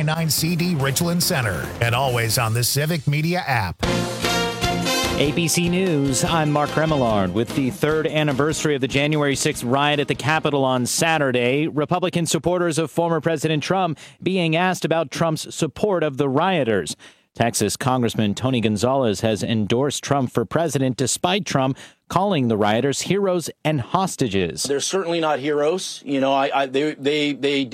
CD Richland Center, and always on the Civic Media app. ABC News, I'm Mark Remillard. With the third anniversary of the January 6th riot at the Capitol on Saturday, Republican supporters of former President Trump being asked about Trump's support of the rioters. Texas Congressman Tony Gonzalez has endorsed Trump for president despite Trump calling the rioters heroes and hostages. They're certainly not heroes. You know, they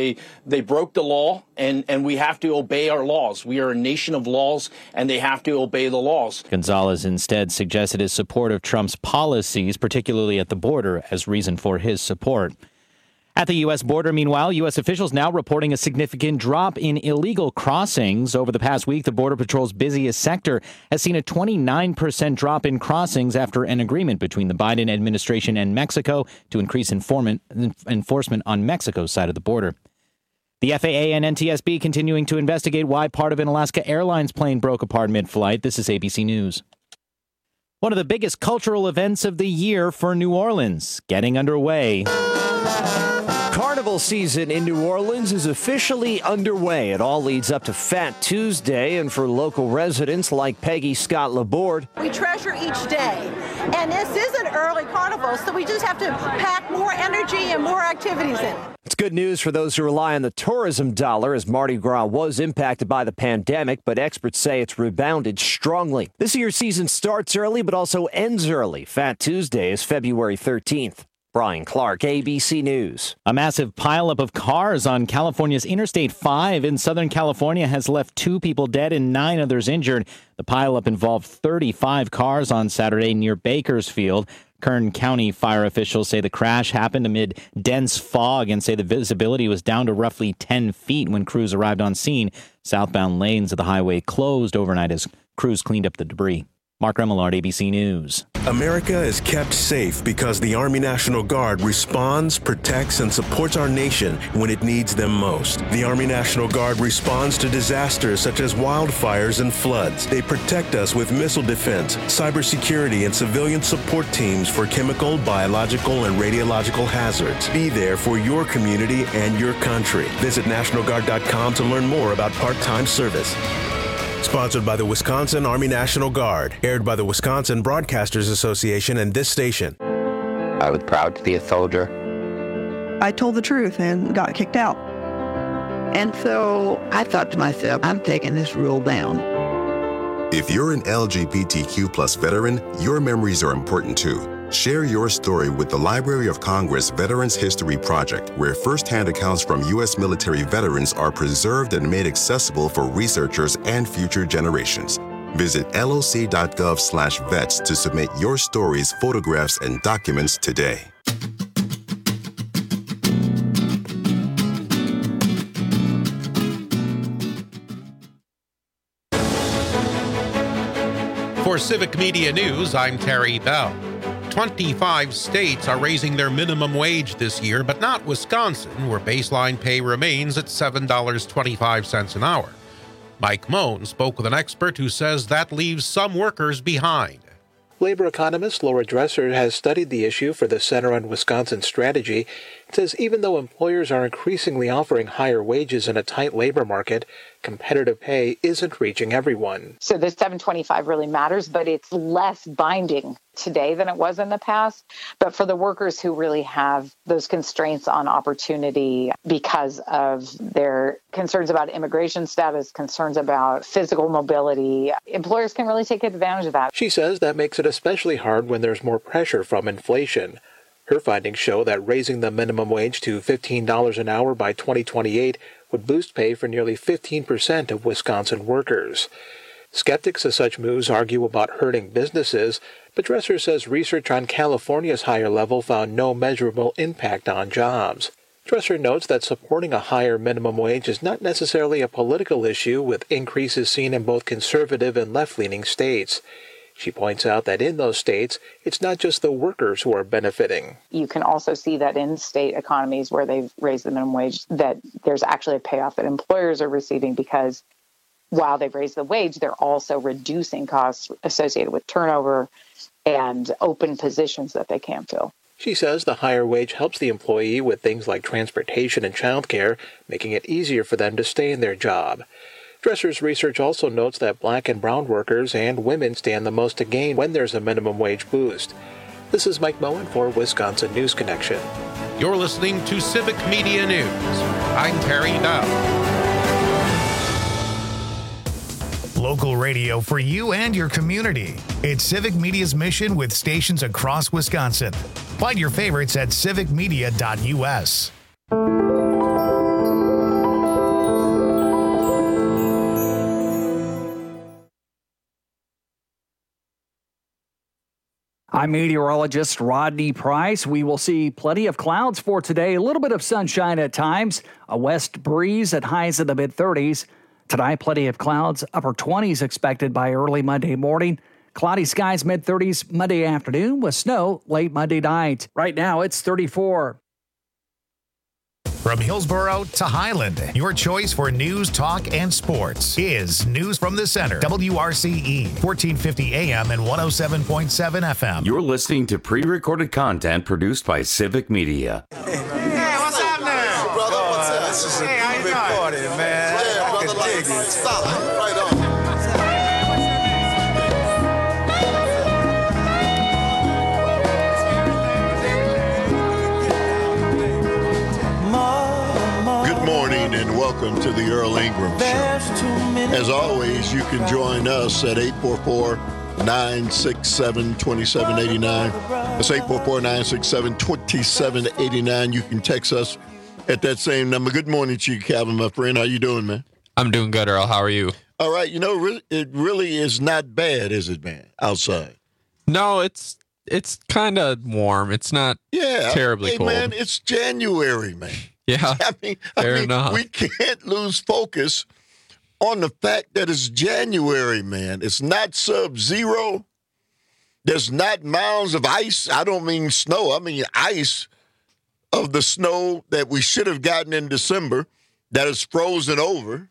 broke the law, and we have to obey our laws. We are a nation of laws, and they have to obey the laws. Gonzalez instead suggested his support of Trump's policies, particularly at the border, as reason for his support. At the U.S. border, meanwhile, U.S. officials now reporting a significant drop in illegal crossings. Over the past week, the Border Patrol's busiest sector has seen a 29% drop in crossings after an agreement between the Biden administration and Mexico to increase enforcement on Mexico's side of the border. The FAA and NTSB continuing to investigate why part of an Alaska Airlines plane broke apart mid-flight. This is ABC News. One of the biggest cultural events of the year for New Orleans getting underway. Carnival season in New Orleans is officially underway. It all leads up to Fat Tuesday, and for local residents like Peggy Scott Laborde, we treasure each day, and this is an early carnival, so we just have to pack more energy and more activities in. It's good news for those who rely on the tourism dollar, as Mardi Gras was impacted by the pandemic, but experts say it's rebounded strongly. This year's season starts early, but also ends early. Fat Tuesday is February 13th. Brian Clark, ABC News. A massive pileup of cars on California's Interstate 5 in Southern California has left 2 people dead and 9 others injured. The pileup involved 35 cars on Saturday near Bakersfield. Kern County fire officials say the crash happened amid dense fog and say the visibility was down to roughly 10 feet when crews arrived on scene. Southbound lanes of the highway closed overnight as crews cleaned up the debris. Mark Remillard, ABC News. America is kept safe because the Army National Guard responds, protects, and supports our nation when it needs them most. The Army National Guard responds to disasters such as wildfires and floods. They protect us with missile defense, cybersecurity, and civilian support teams for chemical, biological, and radiological hazards. Be there for your community and your country. Visit NationalGuard.com to learn more about part-time service. Sponsored by the Wisconsin Army National Guard. Aired by the Wisconsin Broadcasters Association and this station. I was proud to be a soldier. I told the truth and got kicked out. And so I thought to myself, I'm taking this rule down. If you're an LGBTQ plus veteran, your memories are important too. Share your story with the Library of Congress Veterans History Project, where firsthand accounts from U.S. military veterans are preserved and made accessible for researchers and future generations. Visit loc.gov/vets to submit your stories, photographs, and documents today. For Civic Media News, I'm Terry Bell. 25 states are raising their minimum wage this year, but not Wisconsin, where baseline pay remains at $7.25 an hour. Mike Moen spoke with an expert who says that leaves some workers behind. Labor economist Laura Dresser has studied the issue for the Center on Wisconsin Strategy. It says even though employers are increasingly offering higher wages in a tight labor market, competitive pay isn't reaching everyone. So the $7.25 really matters, but it's less binding today than it was in the past. But for the workers who really have those constraints on opportunity because of their concerns about immigration status, concerns about physical mobility, employers can really take advantage of that. She says that makes it especially hard when there's more pressure from inflation. Her findings show that raising the minimum wage to $15 an hour by 2028 would boost pay for nearly 15% of Wisconsin workers. Skeptics of such moves argue about hurting businesses, but Dresser says research on California's higher level found no measurable impact on jobs. Dresser notes that supporting a higher minimum wage is not necessarily a political issue, with increases seen in both conservative and left-leaning states. She points out that in those states, it's not just the workers who are benefiting. You can also see that in state economies where they've raised the minimum wage, that there's actually a payoff that employers are receiving, because while they've raised the wage, they're also reducing costs associated with turnover and open positions that they can't fill. She says the higher wage helps the employee with things like transportation and childcare, making it easier for them to stay in their job. Dresser's research also notes that black and brown workers and women stand the most to gain when there's a minimum wage boost. This is Mike Moen for Wisconsin News Connection. You're listening to Civic Media News. I'm Terry Bell. Local radio for you and your community. It's Civic Media's mission with stations across Wisconsin. Find your favorites at civicmedia.us. I'm meteorologist Rodney Price. We will see plenty of clouds for today, a little bit of sunshine at times, a west breeze at highs in the mid-30s. Tonight, plenty of clouds, upper 20s expected by early Monday morning. Cloudy skies mid-30s Monday afternoon with snow late Monday night. Right now, it's 34. From Hillsboro to Highland, your choice for news, talk, and sports is News from the Center. WRCE, 1450 AM and 107.7 FM. You're listening to pre-recorded content produced by Civic Media. Hey, what's happening? Hey, brother, what's up? This is a big party, man. Yeah, brother, like solid. Right on. Good morning and welcome to the Earl Ingram Show. As always, you can join us at 844-967-2789. That's 844-967-2789. You can text us at that same number. Good morning to you, Calvin, my friend. How you doing, man? I'm doing good, Earl. How are you? All right. You know, it really is not bad, is it, man, outside? No, it's kind of warm. It's not terribly cold. Man, it's January, man. Yeah, I mean, enough. We can't lose focus on the fact that it's January, man. It's not sub-zero. There's not mounds of ice. I don't mean snow. I mean ice of the snow that we should have gotten in December that is frozen over,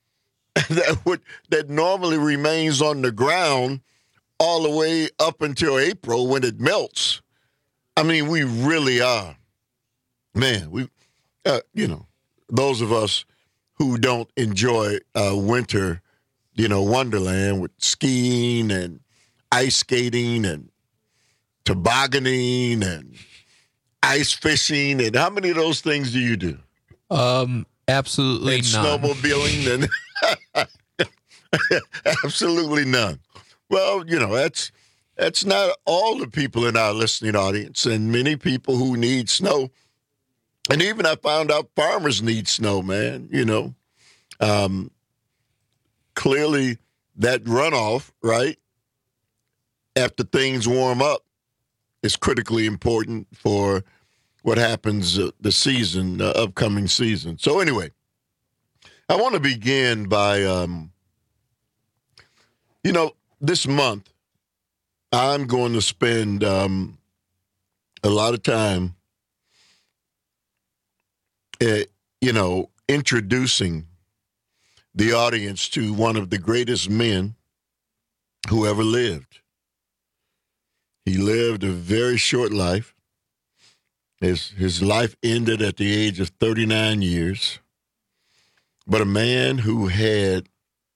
that normally remains on the ground all the way up until April when it melts. I mean, we really are. Man, those of us who don't enjoy winter, wonderland with skiing and ice skating and tobogganing and ice fishing. And how many of those things do you do? Absolutely and none. Snowmobiling and absolutely none. Well, that's not all the people in our listening audience, and many people who need snow. And even I found out farmers need snow, man, Clearly that runoff, right, after things warm up is critically important for what happens the season, the upcoming season. So anyway, I want to begin by, this month I'm going to spend a lot of time introducing the audience to one of the greatest men who ever lived. He lived a very short life. His life ended at the age of 39 years. But a man who had,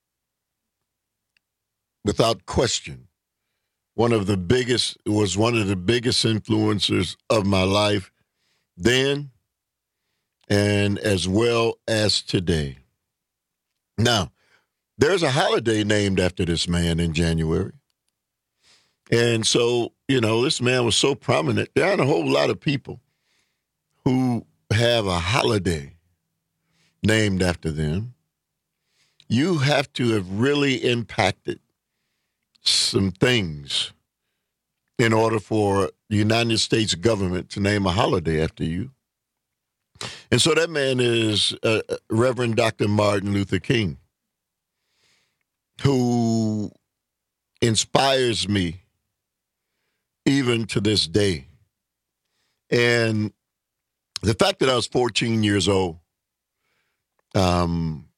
without question, was one of the biggest influencers of my life then and as well as today. Now, there's a holiday named after this man in January. And so, this man was so prominent. There aren't a whole lot of people who have a holiday named after them. You have to have really impacted some things in order for the United States government to name a holiday after you. And so that man is Reverend Dr. Martin Luther King, who inspires me even to this day. And the fact that I was 14 years old, when,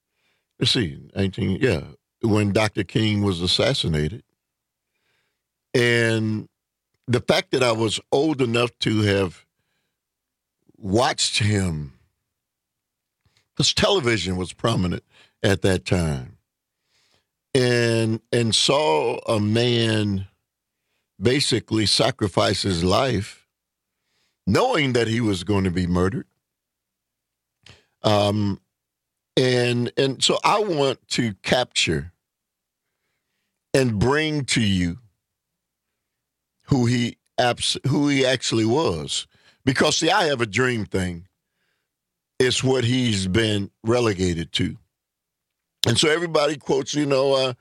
when Dr. King was assassinated, And the fact that I was old enough to have watched him, because television was prominent at that time, and saw a man basically sacrifice his life, knowing that he was going to be murdered. And so I want to capture and bring to you who he actually was. Because, see, I have a dream thing. It's what he's been relegated to. And so everybody quotes, we want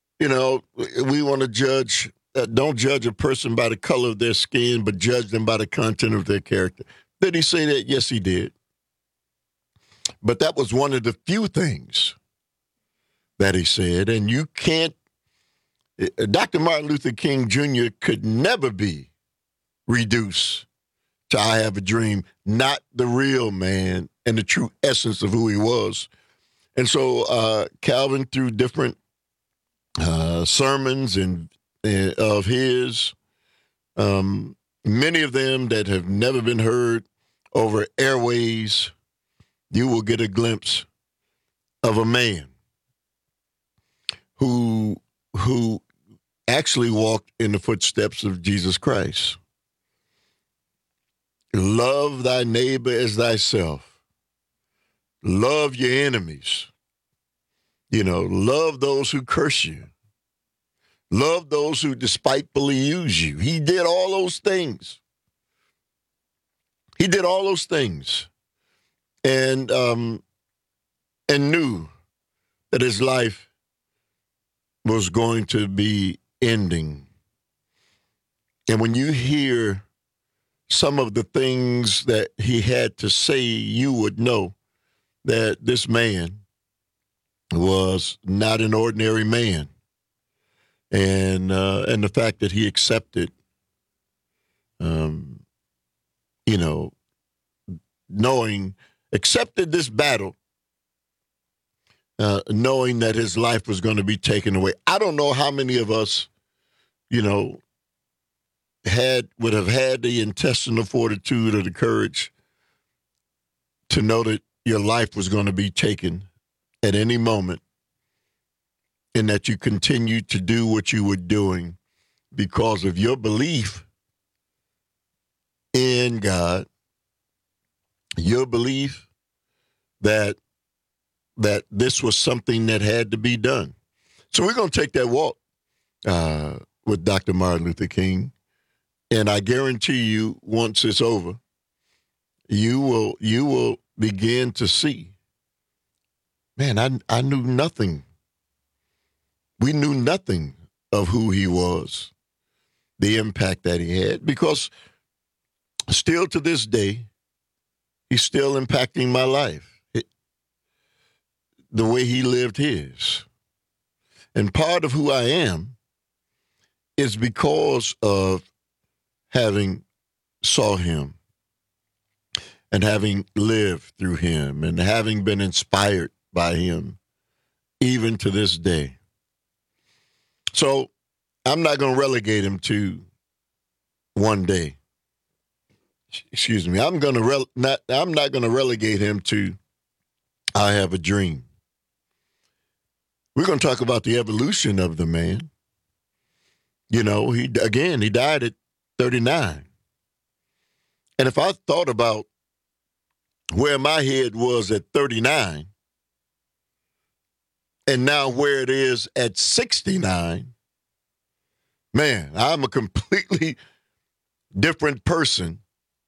to judge, don't judge a person by the color of their skin, but judge them by the content of their character. Did he say that? Yes, he did. But that was one of the few things that he said. And you can't, Dr. Martin Luther King Jr. could never be reduced to I have a dream, not the real man and the true essence of who he was. And so Calvin, through different sermons and of his, many of them that have never been heard over airways, you will get a glimpse of a man who actually walked in the footsteps of Jesus Christ. Love thy neighbor as thyself. Love your enemies. Love those who curse you. Love those who despitefully use you. He did all those things. And knew that his life was going to be ending. And when you hear some of the things that he had to say, you would know that this man was not an ordinary man. And the fact that he accepted, accepted this battle, knowing that his life was going to be taken away. I don't know how many of us, would have had the intestinal fortitude or the courage to know that your life was going to be taken at any moment, and that you continued to do what you were doing because of your belief in God, your belief that this was something that had to be done. So we're going to take that walk with Dr. Martin Luther King, and I guarantee you, once it's over, you will begin to see, man, I knew nothing. We knew nothing of who he was, the impact that he had, because still to this day, he's still impacting my life, the way he lived his. And part of who I am is because of having saw him and having lived through him and having been inspired by him, even to this day. So I'm not going to relegate him to one day. Excuse me. I'm not going to relegate him to I have a dream. We're going to talk about the evolution of the man. He died at 39. And if I thought about where my head was at 39 and now where it is at 69, man, I'm a completely different person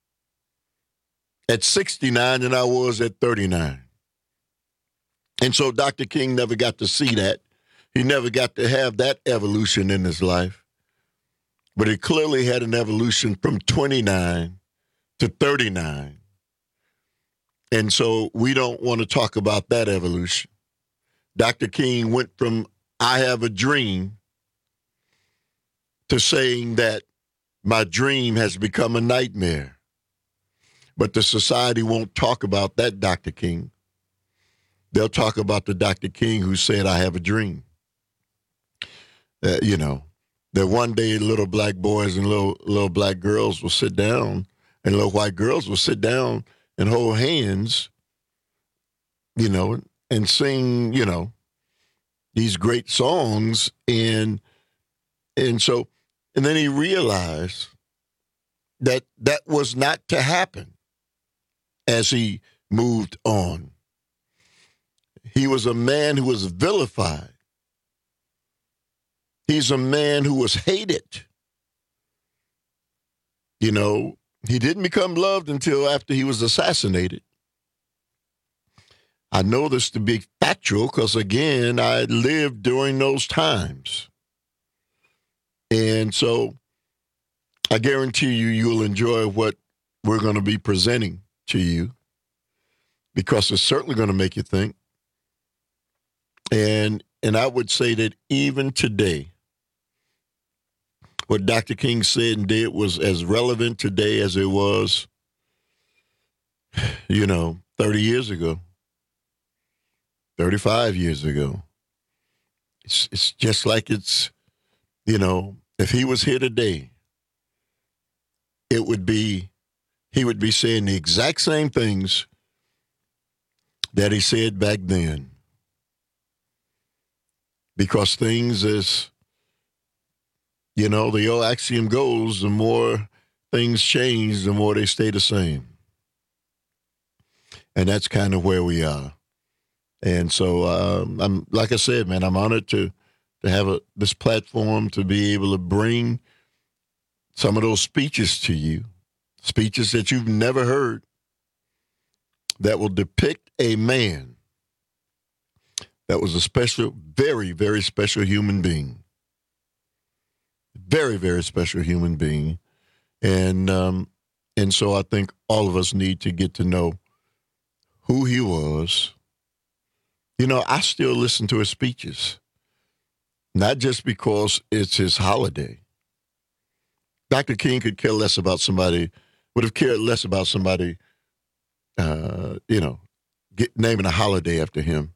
at 69 than I was at 39. And so Dr. King never got to see that. He never got to have that evolution in his life. But he clearly had an evolution from 29 to 39. And so we don't want to talk about that evolution. Dr. King went from I have a dream to saying that my dream has become a nightmare. But the society won't talk about that Dr. King. They'll talk about the Dr. King who said, I have a dream. that one day little black boys and little black girls will sit down, and little white girls will sit down and hold hands, and sing, these great songs. And then he realized that was not to happen as he moved on. He was a man who was vilified. He's a man who was hated. He didn't become loved until after he was assassinated. I know this to be factual because, again, I lived during those times. And so I guarantee you'll enjoy what we're going to be presenting to you, because it's certainly going to make you think. And I would say that even today, what Dr. King said and did was as relevant today as it was, 30 years ago, 35 years ago. It's just like it's, if he was here today, he would be saying the exact same things that he said back then. Because things is, the old axiom goes, the more things change, the more they stay the same. And that's kind of where we are. And so, I'm like I said, man, I'm honored to have this platform to be able to bring some of those speeches to you, speeches that you've never heard, that will depict a man that was a special, very, very special human being. Very, very special human being. And so I think all of us need to get to know who he was. I still listen to his speeches, not just because it's his holiday. Dr. King could care less about somebody, would have cared less about somebody, naming a holiday after him.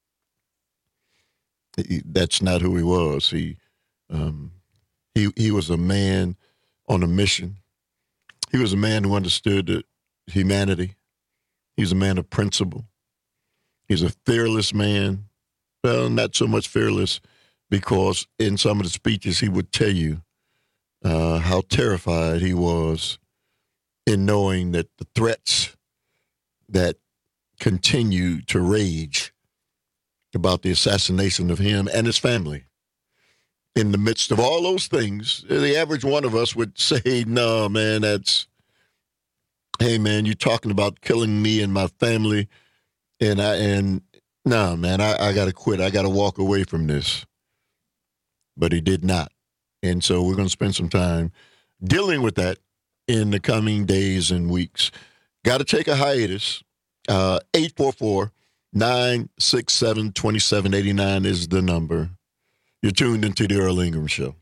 That's not who he was. He was a man on a mission. He was a man who understood humanity. He was a man of principle. He's a fearless man. Well, not so much fearless, because in some of the speeches he would tell you how terrified he was in knowing that the threats that continue to rage about the assassination of him and his family. In the midst of all those things, the average one of us would say, no, man, hey, man, you're talking about killing me and my family. No, man, I got to quit. I got to walk away from this. But he did not. And so we're going to spend some time dealing with that in the coming days and weeks. Got to take a hiatus. 844-967-2789 is the number. You're tuned into the Earl Ingram Show.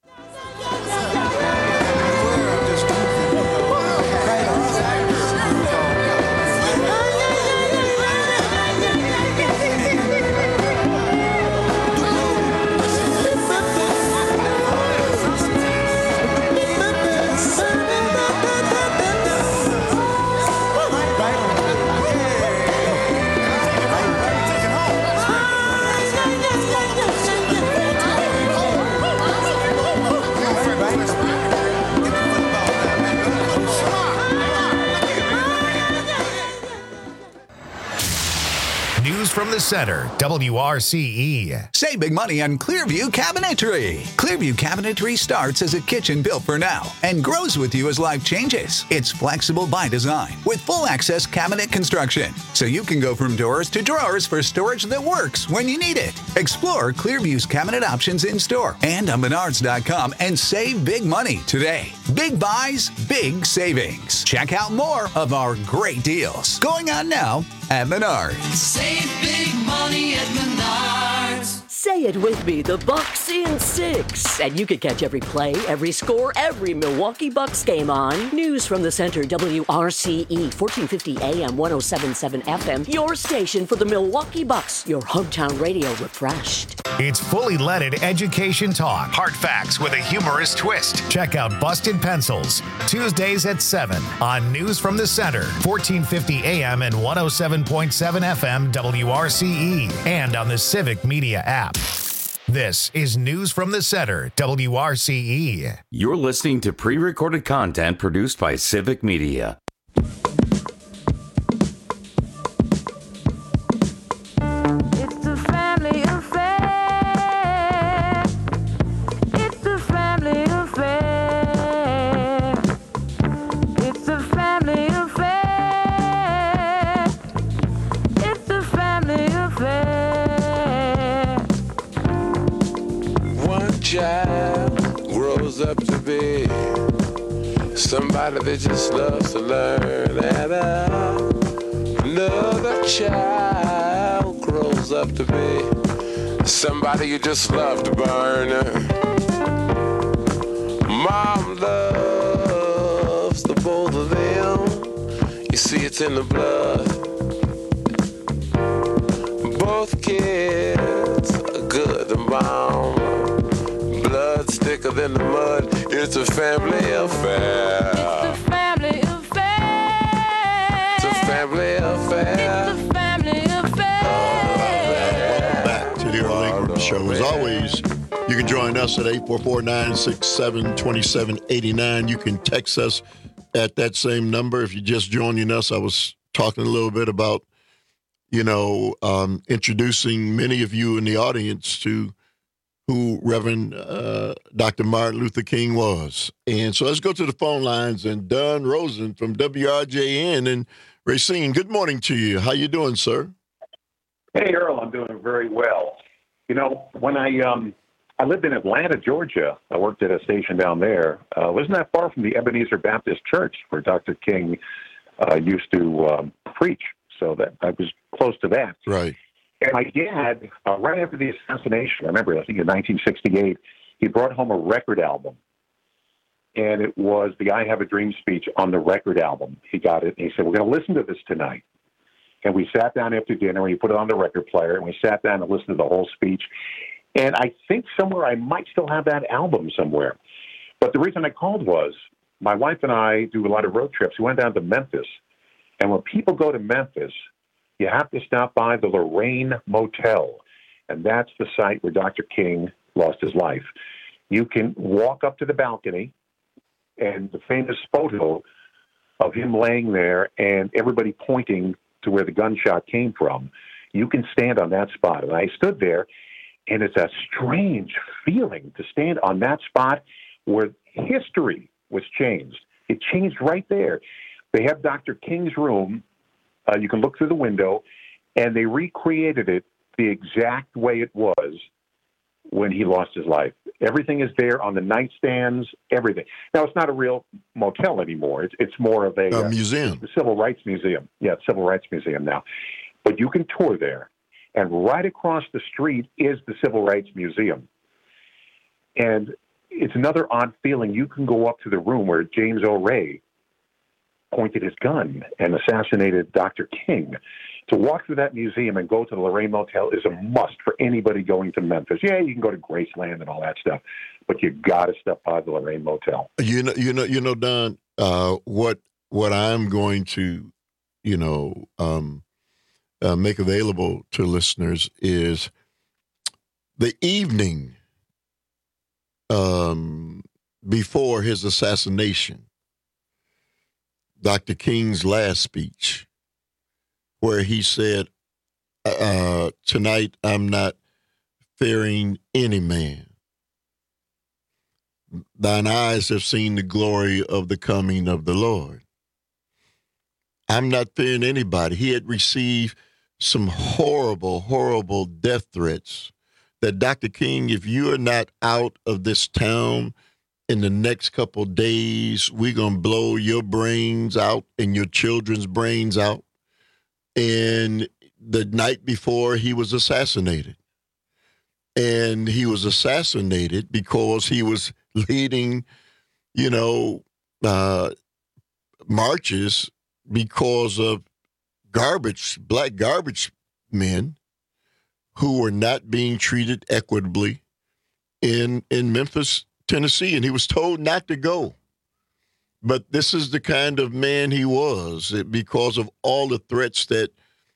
From the center, WRCE. Save big money on Clearview Cabinetry. Clearview Cabinetry starts as a kitchen built for now and grows with you as life changes. It's flexible by design with full access cabinet construction, so you can go from doors to drawers for storage that works when you need it. Explore Clearview's cabinet options in store and on Menards.com and save big money today. Big buys, big savings. Check out more of our great deals going on now at Menards. Save big money at Menards. Say it with me, the Bucks in 6. And you can catch every play, every score, every Milwaukee Bucks game on News from the Center, WRCE, 1450 AM, 1077 FM, your station for the Milwaukee Bucks, your hometown radio refreshed. It's fully leaded education talk. Hard facts with a humorous twist. Check out Busted Pencils, Tuesdays at 7 on News from the Center, 1450 AM and 107.7 FM WRCE, and on the Civic Media app. This is News from the Center, WRCE. You're listening to pre-recorded content produced by Civic Media. Up to be somebody that just loves to learn, and another child grows up to be somebody you just love to burn. Mom loves the both of them. You see, it's in the blood. Both kids are good and bound. Blood's thicker than the mud. It's a family affair. It's a family affair. It's a family affair. It's a family affair. Back to the Earl Ingram Show. As always, you can join us at 844-967-2789. You can text us at that same number. If you're just joining us, I was talking a little bit about, introducing many of you in the audience to who Reverend Dr. Martin Luther King was. And so let's go to the phone lines. And Don Rosen from WRJN and Racine, good morning to you. How you doing, sir? Hey, Earl, I'm doing very well. When I lived in Atlanta, Georgia, I worked at a station down there. Wasn't that far from the Ebenezer Baptist Church where Dr. King used to preach. So that I was close to that. Right. And my dad, right after the assassination, I remember, I think in 1968, he brought home a record album. And it was the I Have a Dream speech on the record album. He got it, and he said, we're going to listen to this tonight. And we sat down after dinner, and he put it on the record player, and we sat down and listened to the whole speech. And I think somewhere I might still have that album somewhere. But the reason I called was my wife and I do a lot of road trips. We went down to Memphis. And when people go to Memphis, you have to stop by the Lorraine Motel, and that's the site where Dr. King lost his life. You can walk up to the balcony, and the famous photo of him laying there and everybody pointing to where the gunshot came from, you can stand on that spot. And I stood there, and it's a strange feeling to stand on that spot where history was changed. It changed right there. They have Dr. King's room. You can look through the window, and they recreated it the exact way it was when he lost his life. Everything is there on the nightstands, everything. Now, it's not a real motel anymore. It's more of a museum. The Civil Rights Museum. Yeah, it's Civil Rights Museum now. But you can tour there, and right across the street is the Civil Rights Museum. And it's another odd feeling. You can go up to the room where James O'Reilly pointed his gun and assassinated Dr. King. To walk through that museum and go to the Lorraine Motel is a must for anybody going to Memphis. Yeah, you can go to Graceland and all that stuff, but you got to step by the Lorraine Motel. Don, what I'm going to, make available to listeners is the evening before his assassination. Dr. King's last speech, where he said, tonight I'm not fearing any man. Thine eyes have seen the glory of the coming of the Lord. I'm not fearing anybody. He had received some horrible, horrible death threats that, Dr. King, if you are not out of this town in the next couple of days, we're going to blow your brains out and your children's brains out. And the night before he was assassinated. and he was assassinated because he was leading, marches because of black garbage men who were not being treated equitably in Memphis, Tennessee, and he was told not to go. But this is the kind of man he was because of all the threats that,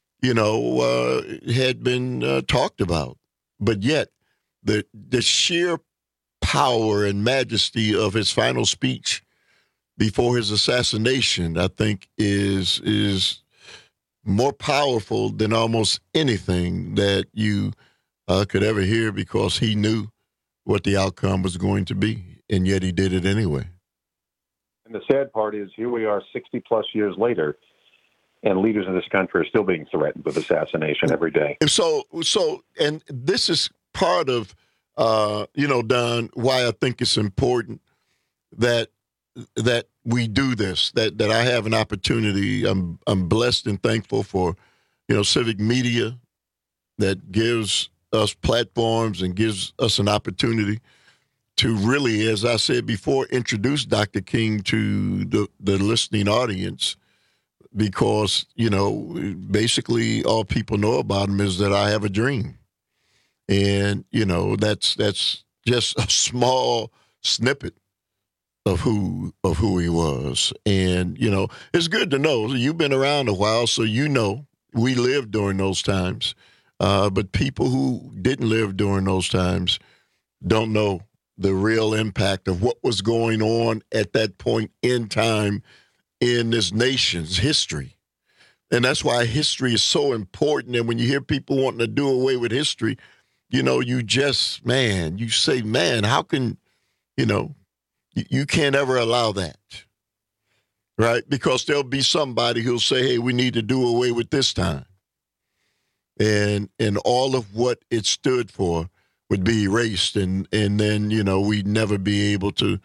had been talked about. But yet, the sheer power and majesty of his final speech before his assassination, I think, is more powerful than almost anything that you could ever hear, because he knew what the outcome was going to be, and yet he did it anyway. And the sad part is, here we are 60-plus years later, and leaders in this country are still being threatened with assassination every day. And this is part of, Don, why I think it's important that we do this, that I have an opportunity. I'm blessed and thankful for, civic media that gives us platforms and gives us an opportunity to really, as I said before, introduce Dr. King to the listening audience, because, basically all people know about him is that I have a dream. And, that's just a small snippet of who he was. And, it's good to know. You've been around a while, so we lived during those times. But people who didn't live during those times don't know the real impact of what was going on at that point in time in this nation's history. And that's why history is so important. And when you hear people wanting to do away with history, you say, how can, you can't ever allow that, right? Because there'll be somebody who'll say, hey, we need to do away with this time. And all of what it stood for would be erased. And then, we'd never be able to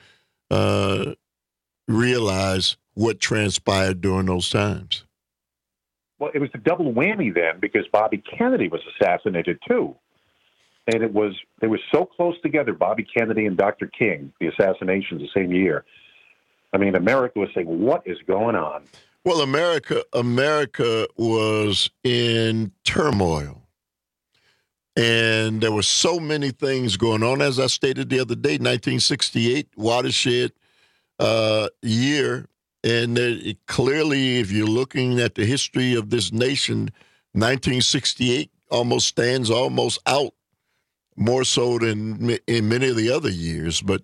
realize what transpired during those times. Well, it was a double whammy then, because Bobby Kennedy was assassinated too. And they were so close together, Bobby Kennedy and Dr. King, the assassinations the same year. I mean, America was saying, what is going on? Well, America was in turmoil. And there were so many things going on. As I stated the other day, 1968, watershed year. And clearly, if you're looking at the history of this nation, 1968 almost stands out more so than in many of the other years. But,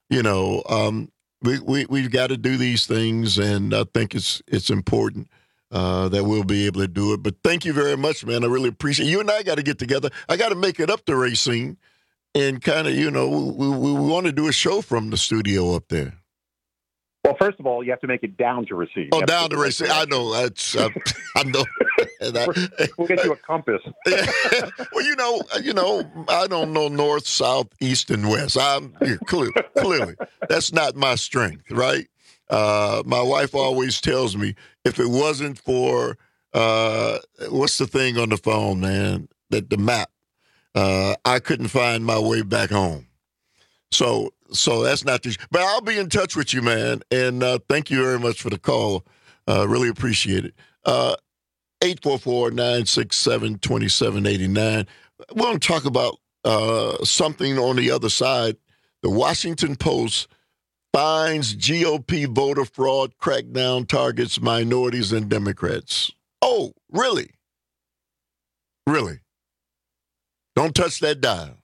we've got to do these things, and I think it's important that we'll be able to do it. But thank you very much, man. I really appreciate it. You and I got to get together. I got to make it up to Racine, and kind of, we want to do a show from the studio up there. Well, first of all, you have to make it down to Racine. Oh, down to Racine. I know. I know. We'll get you a compass. Well, I don't know north, south, east, and west. Clearly, that's not my strength, right? My wife always tells me, if it wasn't for what's the thing on the phone, man? The map. I couldn't find my way back home. So that's not the. But I'll be in touch with you, man. And thank you very much for the call. Really appreciate it. 844-967-2789. We want to talk about something on the other side. The Washington Post finds GOP voter fraud crackdown targets minorities and Democrats. Oh, really? Really? Don't touch that dial.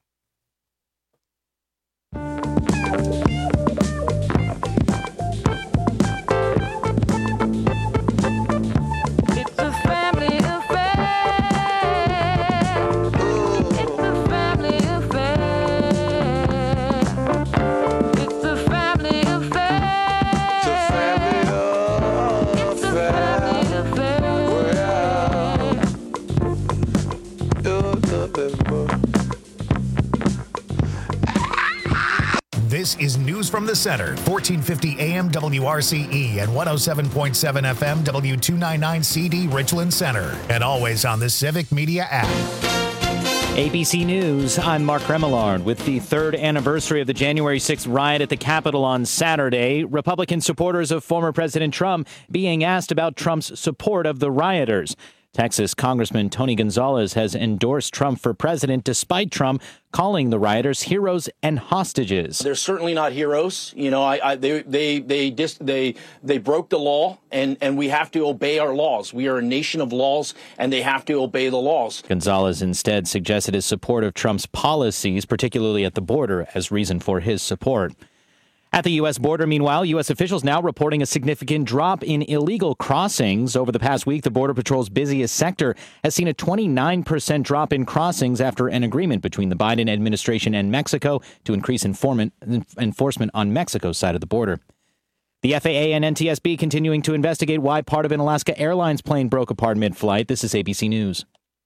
This is News from the Center, 1450 AM WRCE and 107.7 FM W299 CD Richland Center, and always on the Civic Media app. ABC News, I'm Mark Remillard. With the third anniversary of the January 6th riot at the Capitol on Saturday, Republican supporters of former President Trump being asked about Trump's support of the rioters. Texas Congressman Tony Gonzalez has endorsed Trump for president despite Trump calling the rioters heroes and hostages. They're certainly not heroes. You know, they broke the law, and we have to obey our laws. We are a nation of laws, and they have to obey the laws. Gonzalez instead suggested his support of Trump's policies, particularly at the border, as reason for his support. At the U.S. border, meanwhile, U.S. officials now reporting a significant drop in illegal crossings. Over the past week, the Border Patrol's busiest sector has seen a 29% drop in crossings after an agreement between the Biden administration and Mexico to increase enforcement on Mexico's side of the border. The FAA and NTSB continuing to investigate why part of an Alaska Airlines plane broke apart mid-flight. This is ABC News.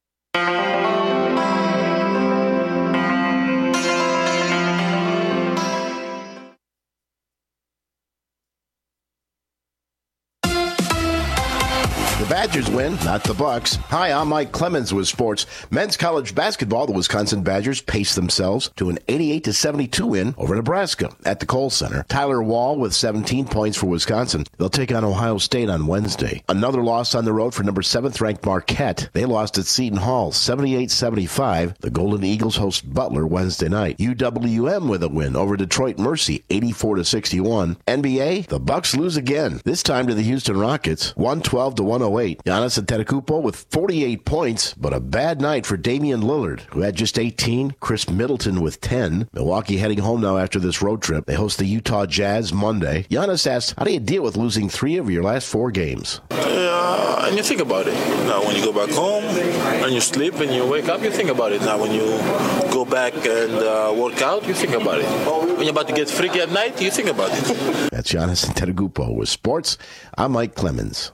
The Badgers win, not the Bucks. Hi, I'm Mike Clemens with sports. Men's college basketball, the Wisconsin Badgers paced themselves to an 88-72 win over Nebraska at the Kohl Center. Tyler Wall with 17 points for Wisconsin. They'll take on Ohio State on Wednesday. Another loss on the road for number 7th ranked Marquette. They lost at Seton Hall 78-75. The Golden Eagles host Butler Wednesday night. UWM with a win over Detroit Mercy 84-61. NBA, the Bucks lose again. This time to the Houston Rockets 112-108. Giannis Antetokounmpo with 48 points, but a bad night for Damian Lillard, who had just 18. Chris Middleton with 10. Milwaukee heading home now after this road trip. They host the Utah Jazz Monday. Giannis asks, how do you deal with losing 3 of your last 4 games? And you think about it. Now, when you go back home and you sleep and you wake up, you think about it. Now, when you go back and work out, you think about it. When you're about to get freaky at night, you think about it. That's Giannis Antetokounmpo with sports. I'm Mike Clemens.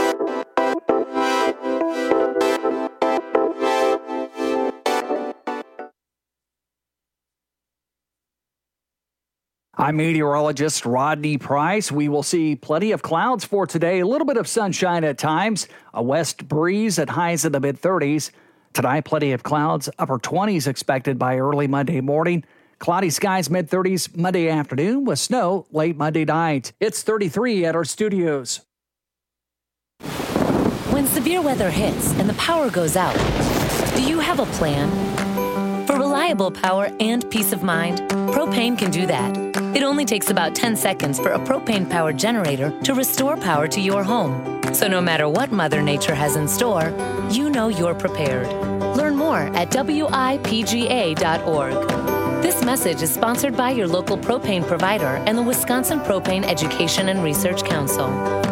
I'm meteorologist Rodney Price. We will see plenty of clouds for today, a little bit of sunshine at times, a west breeze at highs in the mid-30s. Tonight, plenty of clouds, upper 20s expected by early Monday morning. Cloudy skies mid-30s Monday afternoon with snow late Monday night. It's 33 at our studios. When severe weather hits and the power goes out, do you have a plan? For reliable power and peace of mind, Propane can do that. It only takes about 10 seconds for a propane-powered generator to restore power to your home. So no matter what Mother Nature has in store, you know you're prepared. Learn more at WIPGA.org. This message is sponsored by your local propane provider and the Wisconsin Propane Education and Research Council.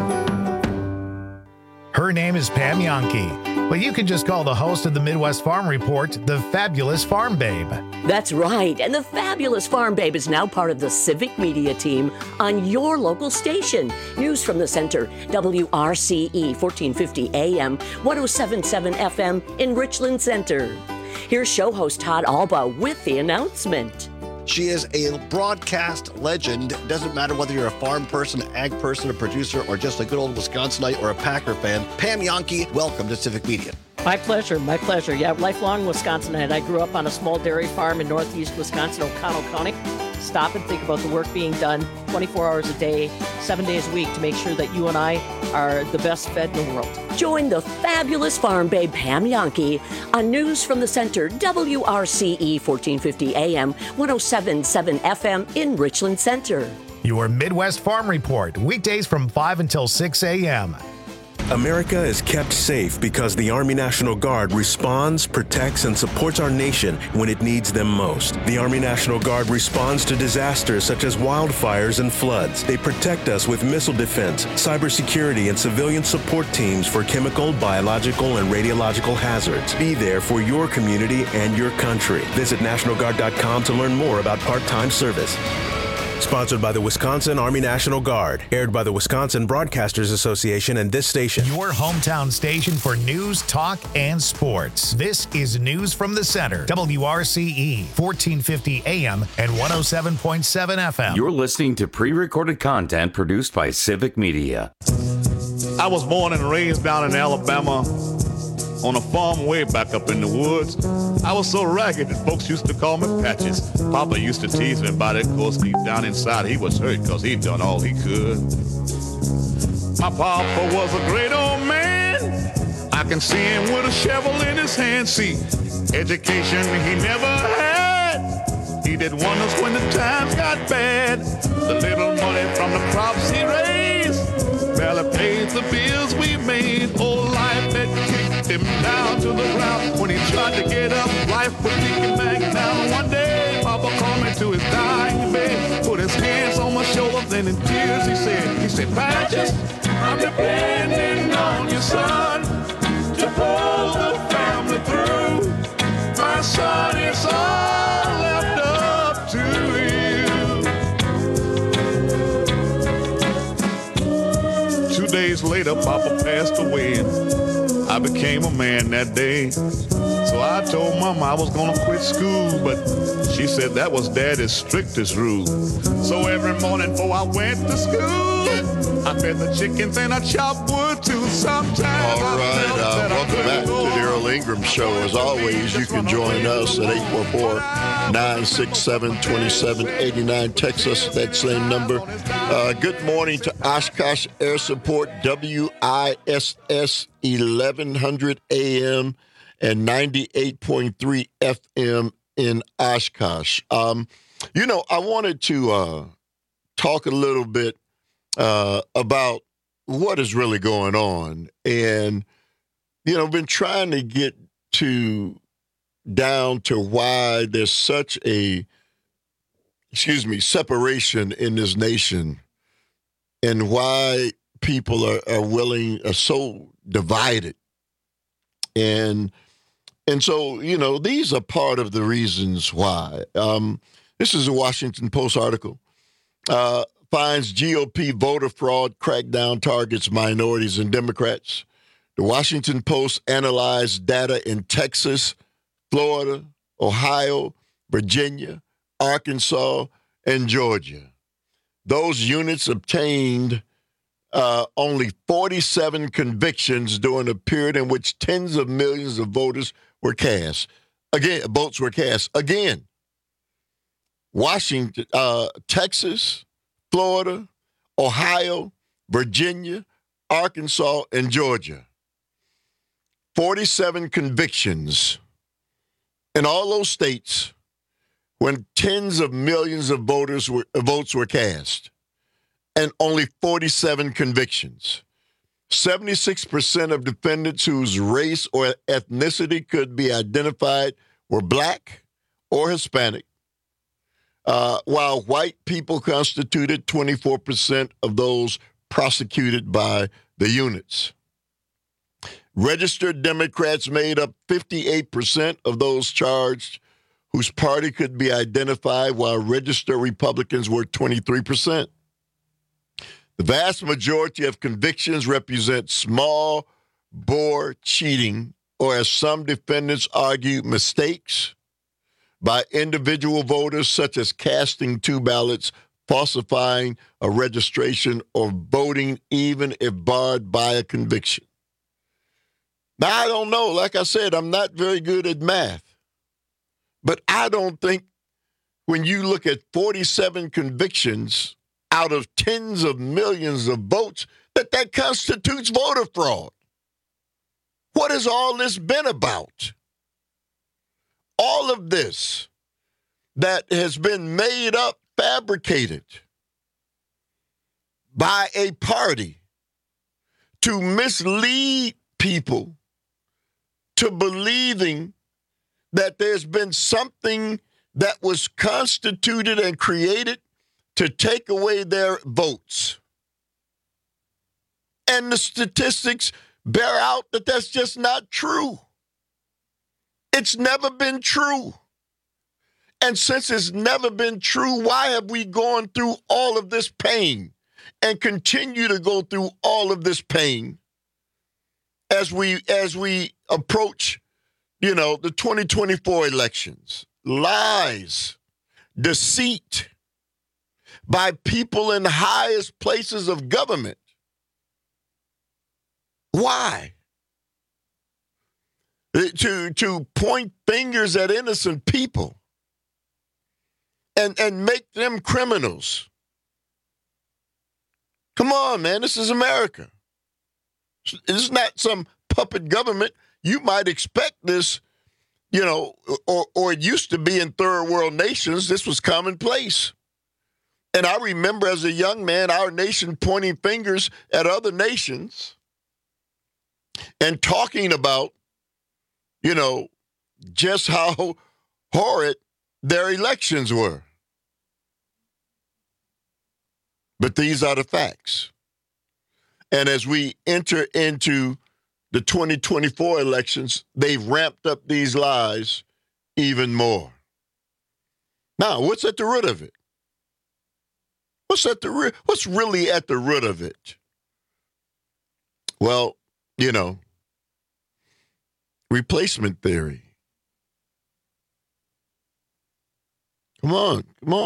Her name is Pam Jahnke, but you can just call the host of the Midwest Farm Report the Fabulous Farm Babe. That's right, and the Fabulous Farm Babe is now part of the Civic Media team on your local station. News from the Center, WRCE 1450 AM, 1077 FM in Richland Center. Here's show host Todd Alba with the announcement. She is a broadcast legend. Doesn't matter whether you're a farm person, ag person, a producer, or just a good old Wisconsinite or a Packer fan. Pam Jahnke, welcome to Civic Media. My pleasure, my pleasure. Yeah, lifelong Wisconsinite. I grew up on a small dairy farm in northeast Wisconsin, O'Connell County. Stop and think about the work being done 24 hours a day, 7 days a week to make sure that you and I are the best fed in the world. Join the Fabulous Farm Babe Pam Jahnke on News from the Center, WRCE 1450 AM, 1077 FM in Richland Center. Your Midwest Farm Report, weekdays from 5 until 6 a.m. America is kept safe because the Army National Guard responds, protects, and supports our nation when it needs them most. The Army National Guard responds to disasters such as wildfires and floods. They protect us with missile defense, cybersecurity, and civilian support teams for chemical, biological, and radiological hazards. Be there for your community and your country. Visit NationalGuard.com to learn more about part-time service. Sponsored by the Wisconsin Army National Guard. Aired by the Wisconsin Broadcasters Association and this station. Your hometown station for news, talk, and sports. This is News from the Center. WRCE, 1450 AM and 107.7 FM. You're listening to pre-recorded content produced by Civic Media. I was born and raised down in Alabama. on a farm way back up in the woods. I was so ragged that folks used to call me Patches. Papa used to tease me about it. Of course, deep down inside, he was hurt because he'd done all he could. My papa was a great old man. I can see him with a shovel in his hand. See, education he never had. He did wonders when the times got bad. The little money from the crops he raised barely paid the bills we made. Oh, life had kicked him down to the ground. When he tried to get up, life would kick him back down. One day, Papa called me to his dying bed, put his hands on my shoulders, and in tears he said, Patches, I'm depending on you, son, to pull the family through. My son, it's all left up to you. 2 days later, Papa passed away, and I became a man that day. So I told Mama I was gonna quit school, but she said that was Daddy's strictest rule. So every morning before I went to school, I fed the chickens and I chopped wood too. Sometimes. All right, welcome back to the Earl Ingram Show. As always, you can join us at 844-967-2789. Text us at that same number. Good morning to Oshkosh Air Support, WISS 1100 AM and 98.3 FM in Oshkosh. I wanted to talk a little bit about what is really going on. And, been trying to get down to why there's such a, separation in this nation and why people are so divided. And so, these are part of the reasons why. This is a Washington Post article. Finds GOP voter fraud crackdown targets minorities and Democrats. The Washington Post analyzed data in Texas, Florida, Ohio, Virginia, Arkansas, and Georgia. Those units obtained only 47 convictions during a period in which tens of millions of votes were cast. Again, Washington, Texas, Florida, Ohio, Virginia, Arkansas, and Georgia. 47 convictions in all those states when tens of millions of votes were cast, and only 47 convictions. 76% of defendants whose race or ethnicity could be identified were black or Hispanic, while white people constituted 24% of those prosecuted by the units. Registered Democrats made up 58% of those charged whose party could be identified, while registered Republicans were 23%. The vast majority of convictions represent small bore cheating, or as some defendants argue, mistakes by individual voters, such as casting two ballots, falsifying a registration, or voting even if barred by a conviction. Now, I don't know. Like I said, I'm not very good at math. But I don't think when you look at 47 convictions out of tens of millions of votes, that constitutes voter fraud. What has all this been about? All of this that has been made up, fabricated by a party to mislead people to believing that there's been something that was constituted and created to take away their votes. And the statistics bear out that that's just not true. It's never been true. And since it's never been true, why have we gone through all of this pain and continue to go through all of this pain as we approach, the 2024 elections? Lies, deceit by people in the highest places of government. Why? to point fingers at innocent people and make them criminals. Come on, man. This is America. This is not some puppet government. You might expect this, or it used to be in third world nations. This was commonplace. And I remember as a young man, our nation pointing fingers at other nations and talking about, just how horrid their elections were. But these are the facts. And as we enter into the 2024 elections, they've ramped up these lies even more. Now, what's at the root of it? What's really at the root of it? Well, replacement theory. Come on.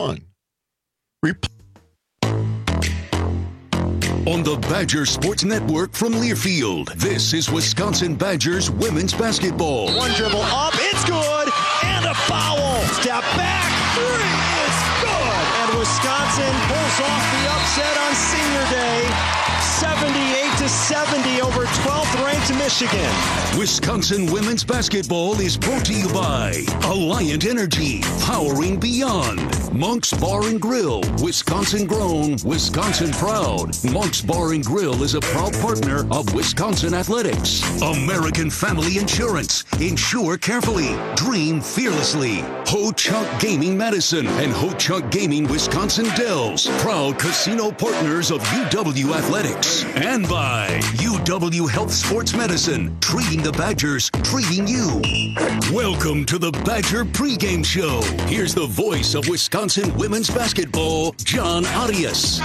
On the Badger Sports Network from Learfield, this is Wisconsin Badgers women's basketball. One dribble up, it's good, and a foul. Step back, three is good. And Wisconsin pulls off the upset on Senior Day. 78-70 over 12th-ranked Michigan. Wisconsin women's basketball is brought to you by Alliant Energy, powering beyond. Monk's Bar and Grill, Wisconsin grown, Wisconsin proud. Monk's Bar and Grill is a proud partner of Wisconsin Athletics. American Family Insurance, insure carefully, dream fearlessly. Ho-Chunk Gaming Madison and Ho-Chunk Gaming Wisconsin Dells, proud casino partners of UW Athletics. And by UW Health Sports Medicine, treating the Badgers, treating you. Welcome to the Badger pregame show. Here's the voice of Wisconsin women's basketball, John Arias.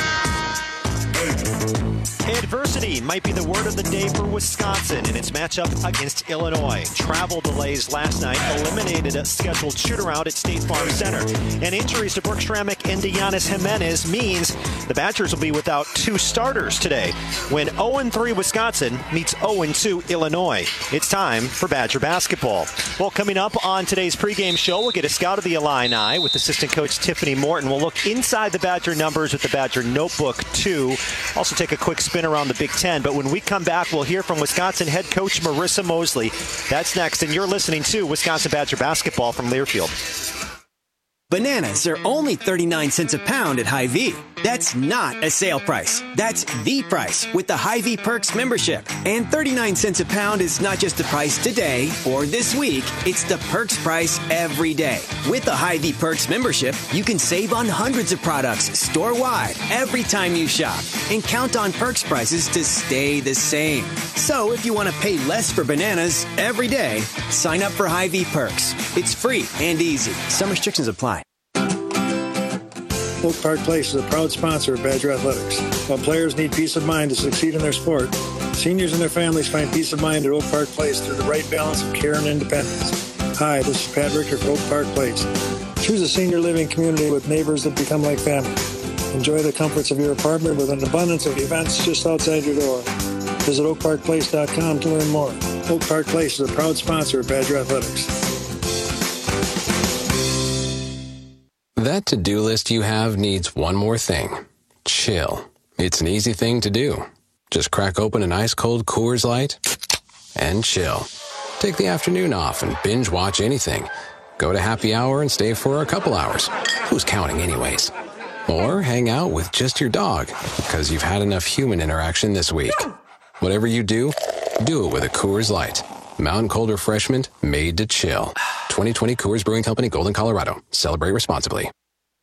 Adversity might be the word of the day for Wisconsin in its matchup against Illinois. Travel delays last night eliminated a scheduled shoot-around at State Farm Center. And injuries to Brooke Stramick and Giannis Jimenez means the Badgers will be without two starters today when 0-3 Wisconsin meets 0-2 Illinois. It's time for Badger basketball. Well, coming up on today's pregame show, we'll get a scout of the Illini with assistant coach Tiffany Morton. We'll look inside the Badger numbers with the Badger Notebook 2. Also take a quick spin around the Big Ten. But when we come back, we'll hear from Wisconsin head coach Marissa Mosley. That's next, and you're listening to Wisconsin Badger basketball from Learfield. Bananas are only 39 cents a pound at Hy-Vee. That's not a sale price. That's the price with the Hy-Vee Perks membership. And 39 cents a pound is not just the price today or this week. It's the Perks price every day. With the Hy-Vee Perks membership, you can save on hundreds of products store-wide every time you shop. And count on Perks prices to stay the same. So if you want to pay less for bananas every day, sign up for Hy-Vee Perks. It's free and easy. Some restrictions apply. Oak Park Place is a proud sponsor of Badger Athletics. While players need peace of mind to succeed in their sport, seniors and their families find peace of mind at Oak Park Place through the right balance of care and independence. Hi, this is Pat Richter for Oak Park Place. Choose a senior living community with neighbors that become like family. Enjoy the comforts of your apartment with an abundance of events just outside your door. Visit oakparkplace.com to learn more. Oak Park Place is a proud sponsor of Badger Athletics. That to-do list you have needs one more thing. Chill. It's an easy thing to do. Just crack open an ice-cold Coors Light and chill. Take the afternoon off and binge watch anything. Go to happy hour and stay for a couple hours. Who's counting anyways? Or hang out with just your dog, because you've had enough human interaction this week. Whatever you do it with a Coors Light. Mountain Cold Refreshment made to chill. 2020 Coors Brewing Company, Golden, Colorado. Celebrate responsibly.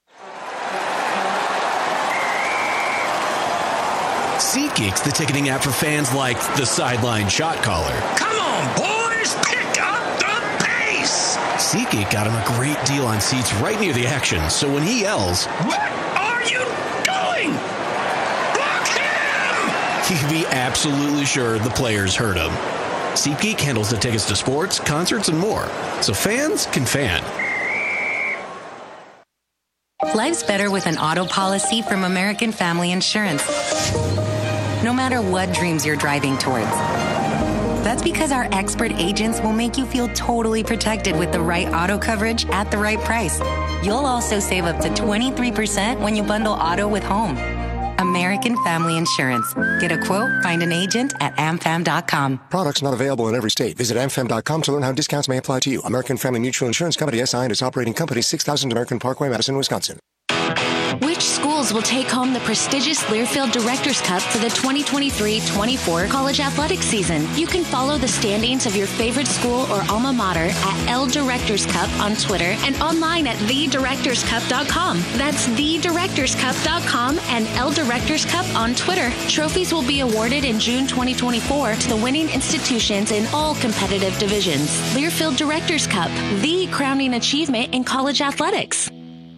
SeatGeek's the ticketing app for fans like the sideline shot caller. Come on, boys, pick up the pace! SeatGeek got him a great deal on seats right near the action, so when he yells, "What are you doing? Block him!" he can be absolutely sure the players heard him. SeatGeek handles the tickets to sports, concerts, and more, so fans can fan. Life's better with an auto policy from American Family Insurance. No matter what dreams you're driving towards, That's because our expert agents will make you feel totally protected with the right auto coverage at the right price. You'll also save up to 23% when you bundle auto with home. American Family Insurance. Get a quote, find an agent at amfam.com. Products not available in every state. Visit amfam.com to learn how discounts may apply to you. American Family Mutual Insurance Company, SI, and its operating company, 6000 American Parkway, Madison, Wisconsin. Which schools will take home the prestigious Learfield Directors Cup for the 2023-24 college athletics season? You can follow the standings of your favorite school or alma mater at L Directors Cup on Twitter and online at thedirectorscup.com. That's thedirectorscup.com and L Directors Cup on Twitter. Trophies will be awarded in June 2024 to the winning institutions in all competitive divisions. Learfield Directors Cup, the crowning achievement in college athletics.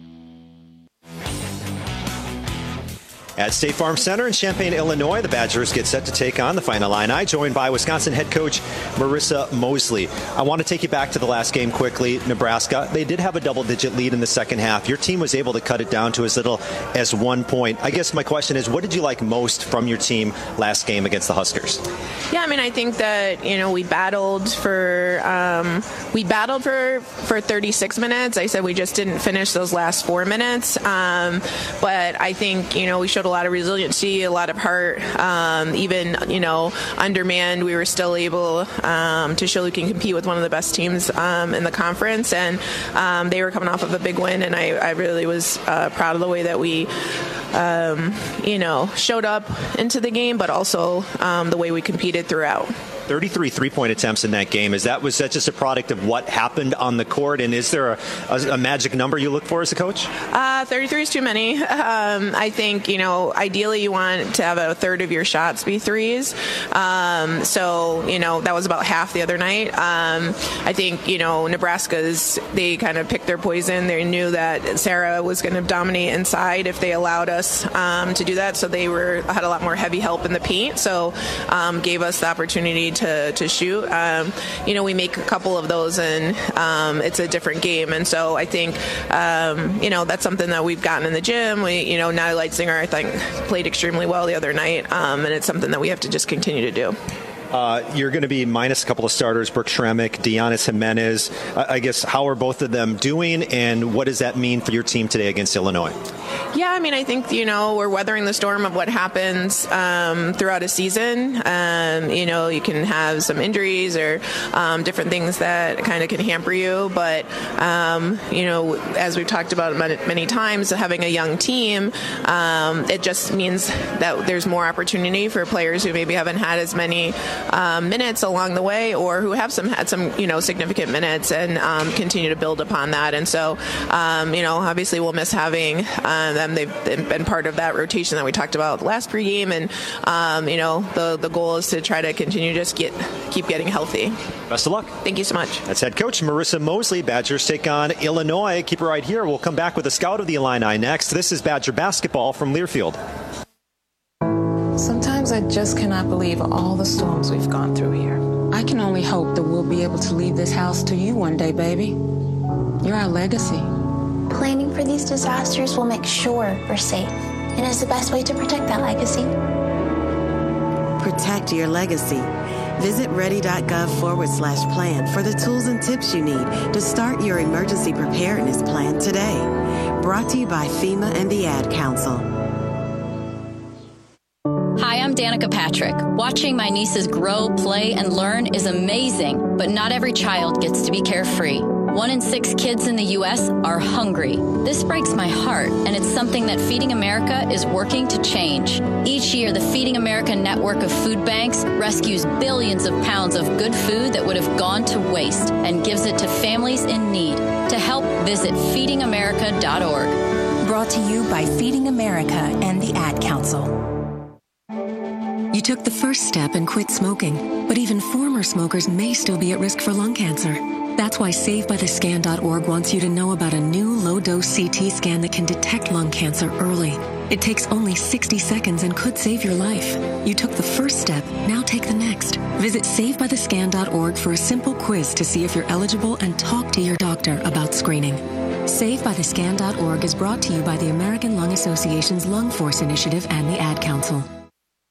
At State Farm Center in Champaign, Illinois, the Badgers get set to take on the Fighting Illini, joined by Wisconsin head coach Marissa Mosley. I want to take you back to the last game quickly. Nebraska, they did have a double-digit lead in the second half. Your team was able to cut it down to as little as 1 point. I guess my question is, what did you like most from your team last game against the Huskers? Yeah, I mean, I think that, we battled for 36 minutes. I said we just didn't finish those last 4 minutes. But I think, we showed a lot of resiliency, a lot of heart. Even, undermanned, we were still able to show we can compete with one of the best teams in the conference. And they were coming off of a big win, and I really was proud of the way that we showed up into the game, but also the way we competed throughout. 33 three-point attempts in that game. Was that just a product of what happened on the court? And is there a magic number you look for as a coach? 33 is too many. I think, ideally you want to have a third of your shots be threes. So, that was about half the other night. I think, they kind of picked their poison. They knew that Sarah was going to dominate inside if they allowed us to do that. So they had a lot more heavy help in the paint. So gave us the opportunity to shoot. We make a couple of those and it's a different game. And so I think, that's something that we've gotten in the gym. Natalie Leitzinger, I think, played extremely well the other night. And it's something that we have to just continue to do. You're going to be minus a couple of starters, Brooke Shremick, Deonis Jimenez. I guess, how are both of them doing, and what does that mean for your team today against Illinois? Yeah, I mean, I think, we're weathering the storm of what happens throughout a season. You can have some injuries or different things that kind of can hamper you. But, as we've talked about many times, having a young team, it just means that there's more opportunity for players who maybe haven't had as many minutes along the way, or who have had some significant minutes, and continue to build upon that. And so, obviously we'll miss having them. They've been part of that rotation that we talked about last pregame, and the goal is to try to continue keep getting healthy. Best of luck. Thank you so much. That's head coach Marissa Mosley. Badgers take on Illinois. Keep it right here. We'll come back with a scout of the Illini next. This is Badger basketball from Learfield. Sometimes I just cannot believe all the storms we've gone through here. I can only hope that we'll be able to leave this house to you one day, baby. You're our legacy. Planning for these disasters will make sure we're safe, and is the best way to protect that legacy. Protect your legacy. Visit ready.gov/plan for the tools and tips you need to start your emergency preparedness plan today. Brought to you by FEMA and the Ad Council. Hi, I'm Danica Patrick. Watching my nieces grow, play, and learn is amazing, but not every child gets to be carefree. 1 in 6 kids in the U.S. are hungry. This breaks my heart, and it's something that Feeding America is working to change. Each year, the Feeding America network of food banks rescues billions of pounds of good food that would have gone to waste and gives it to families in need. To help, visit feedingamerica.org. Brought to you by Feeding America and the Ad Council. You took the first step and quit smoking, but even former smokers may still be at risk for lung cancer. That's why SaveByTheScan.org wants you to know about a new low-dose CT scan that can detect lung cancer early. It takes only 60 seconds and could save your life. You took the first step, now take the next. Visit SaveByTheScan.org for a simple quiz to see if you're eligible and talk to your doctor about screening. SaveByTheScan.org is brought to you by the American Lung Association's Lung Force Initiative and the Ad Council.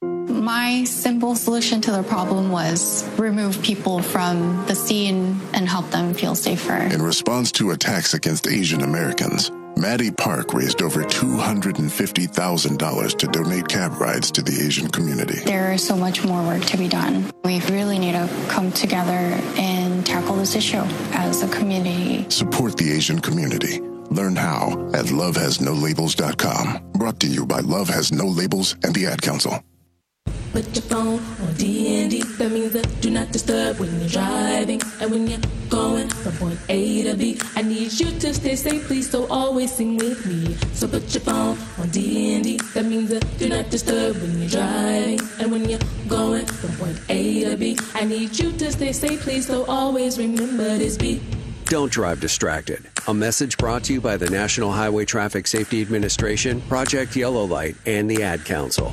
My simple solution to the problem was remove people from the scene and help them feel safer. In response to attacks against Asian Americans, Maddie Park raised over $250,000 to donate cab rides to the Asian community. There is so much more work to be done. We really need to come together and tackle this issue as a community. Support the Asian community. Learn how at lovehasnolabels.com. Brought to you by Love Has No Labels and the Ad Council. Put your phone on D&D. That means that do not disturb when you're driving. And when you're going from point A to B, I need you to stay safe, please, so always sing with me. So put your phone on D&D. That means that do not disturb when you're driving. And when you're going from point A to B, I need you to stay safe, please, so always remember this beat. Don't drive distracted. A message brought to you by the National Highway Traffic Safety Administration, Project Yellow Light, and the Ad Council.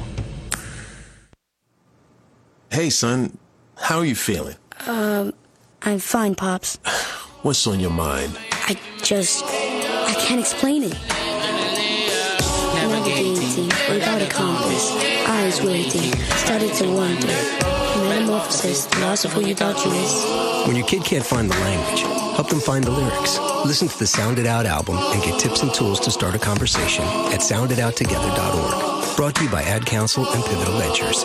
Hey, son. How are you feeling? I'm fine, Pops. What's on your mind? I can't explain it. Navigating without a compass, eyes waiting, started to wonder. Metamorphosis, loss of who you thought you was. When your kid can't find the language, help them find the lyrics. Listen to the Sound It Out album and get tips and tools to start a conversation at sounditouttogether.org. Brought to you by Ad Council and Pivotal Ventures.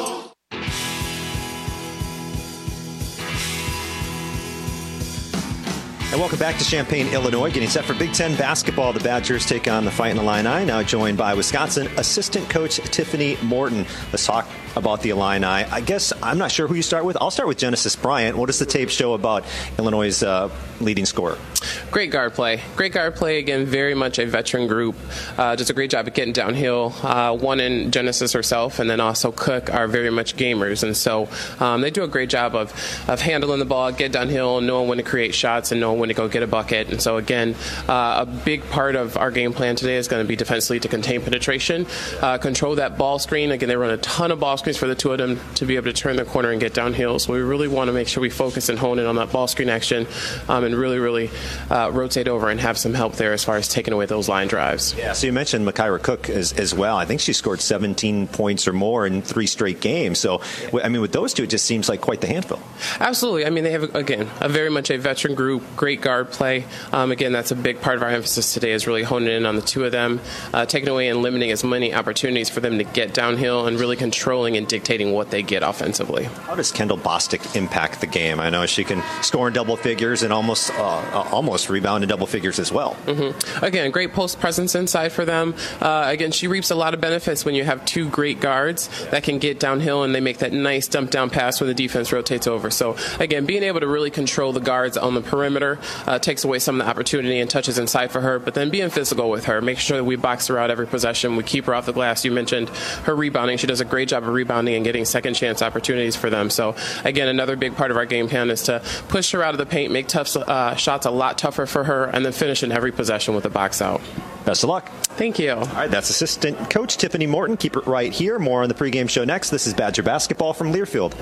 And welcome back to Champaign, Illinois. Getting set for Big Ten basketball. The Badgers take on the Fighting Illini. Now joined by Wisconsin assistant coach Tiffany Morton. Let's talk about the Illini. I guess I'm not sure who you start with. I'll start with Genesis Bryant. What does the tape show about Illinois' leading scorer? Great guard play. Great guard play. Again, very much a veteran group. Does a great job at getting downhill. One in Genesis herself, and then also Cook are very much gamers. And so they do a great job of handling the ball, get downhill, knowing when to create shots, and knowing when to go get a bucket. And so, again, a big part of our game plan today is going to be defensively to contain penetration, control that ball screen. Again, they run a ton of ball screens for the two of them to be able to turn the corner and get downhill. So we really want to make sure we focus and hone in on that ball screen action and really rotate over and have some help there as far as taking away those line drives. Yeah, so you mentioned Makira Cook as well. I think she scored 17 points or more in 3 straight games. So, I mean, with those two, it just seems like quite the handful. Absolutely. I mean, they have, again, a very much a veteran group, great guard play. Again, that's a big part of our emphasis today is really honing in on the two of them, taking away and limiting as many opportunities for them to get downhill and really controlling and dictating what they get offensively. How does Kendall Bostic impact the game? I know she can score in double figures and almost rebound in double figures as well. Mm-hmm. Again, great post presence inside for them. Again, she reaps a lot of benefits when you have two great guards that can get downhill and they make that nice dump down pass when the defense rotates over. So again, being able to really control the guards on the perimeter takes away some of the opportunity and touches inside for her, but then being physical with her, making sure that we box her out every possession, we keep her off the glass. You mentioned her rebounding. She does a great job of rebounding and getting second chance opportunities for them. So again, another big part of our game plan is to push her out of the paint, make tough shots a lot tougher for her, and then finish in every possession with a box out. Best of luck. Thank you. All right, that's assistant coach Tiffany Morton. Keep it right here. More on the pregame show next. This is Badger Basketball from Learfield.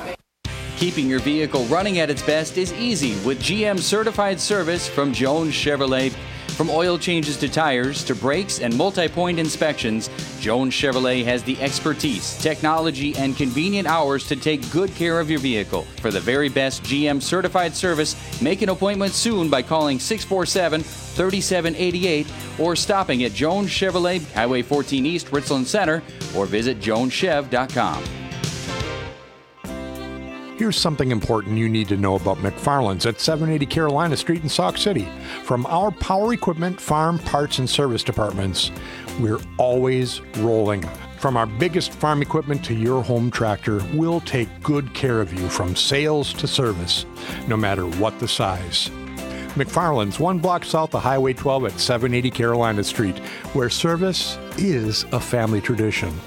Keeping your vehicle running at its best is easy with GM certified service from Jones Chevrolet. From oil changes to tires to brakes and multi-point inspections, Jones Chevrolet has the expertise, technology, and convenient hours to take good care of your vehicle. For the very best GM certified service, make an appointment soon by calling 647-3788 or stopping at Jones Chevrolet, Highway 14 East, Richland Center, or visit joneschev.com. Here's something important you need to know about McFarland's at 780 Carolina Street in Sauk City. From our power equipment, farm, parts, and service departments, we're always rolling. From our biggest farm equipment to your home tractor, we'll take good care of you from sales to service, no matter what the size. McFarland's, 1 block south of Highway 12 at 780 Carolina Street, where service is a family tradition.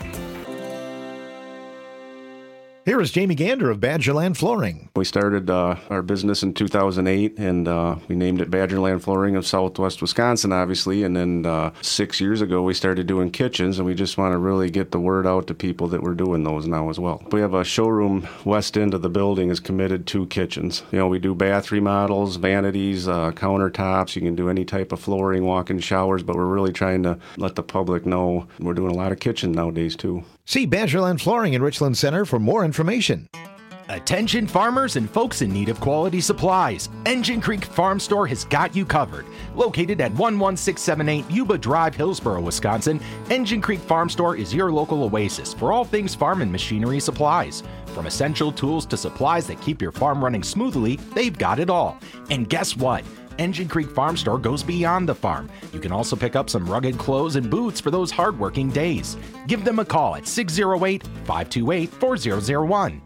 Here is Jamie Gander of Badgerland Flooring. We started our business in 2008, and we named it Badgerland Flooring of Southwest Wisconsin, obviously. And then 6 years ago, we started doing kitchens, and we just want to really get the word out to people that we're doing those now as well. We have a showroom west end of the building is committed to kitchens. You know, we do bath remodels, vanities, countertops. You can do any type of flooring, walk-in showers, but we're really trying to let the public know we're doing a lot of kitchen nowadays, too. See Badgerland Flooring in Richland Center for more information. Attention farmers and folks in need of quality supplies. Engine Creek Farm Store has got you covered. Located at 11678 Yuba Drive, Hillsboro, Wisconsin, Engine Creek Farm Store is your local oasis for all things farm and machinery supplies. From essential tools to supplies that keep your farm running smoothly, they've got it all. And guess what? Engine Creek Farm Store goes beyond the farm. You can also pick up some rugged clothes and boots for those hard-working days. Give them a call at 608-528-4001.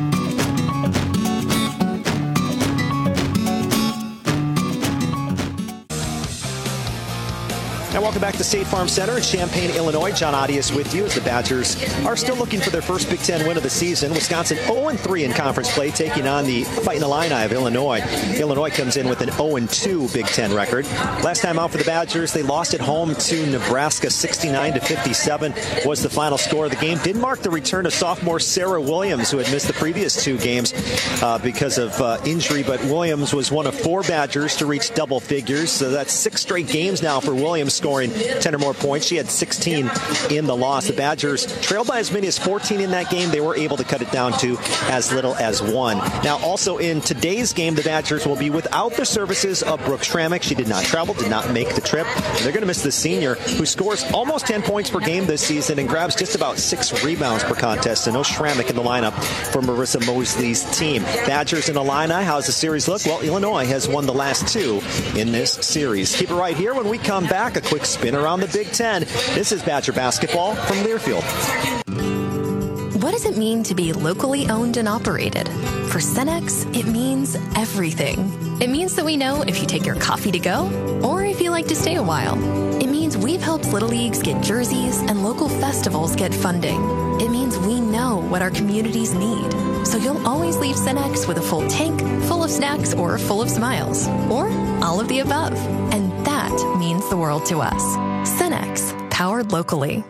And welcome back to State Farm Center in Champaign, Illinois. John Audius with you as the Badgers are still looking for their first Big Ten win of the season. Wisconsin 0-3 in conference play, taking on the Fighting Illini of Illinois. Illinois comes in with an 0-2 Big Ten record. Last time out for the Badgers, they lost at home to Nebraska. 69-57 was the final score of the game. Did mark the return of sophomore Sarah Williams, who had missed the previous 2 games because of injury. But Williams was one of 4 Badgers to reach double figures. So that's 6 straight games now for Williams, scoring 10 or more points. She had 16 in the loss. The Badgers trailed by as many as 14 in that game. They were able to cut it down to as little as 1. Now, also in today's game, the Badgers will be without the services of Brooke Schrammick. She did not travel, did not make the trip. And they're going to miss the senior, who scores almost 10 points per game this season and grabs just about 6 rebounds per contest. So no Schrammick in the lineup for Marissa Mosley's team. Badgers and Illini, how's the series look? Well, Illinois has won the last 2 in this series. Keep it right here. When we come back, a quick spin around the Big Ten. This is Badger basketball from Learfield. What does it mean to be locally owned and operated? For Cenex, it means everything. It means that we know if you take your coffee to go or if you like to stay a while. It means we've helped Little Leagues get jerseys and local festivals get funding. It means we know what our communities need. So you'll always leave Cenex with a full tank, full of snacks, or full of smiles. Or all of the above. And that means the world to us. Cenex, powered locally.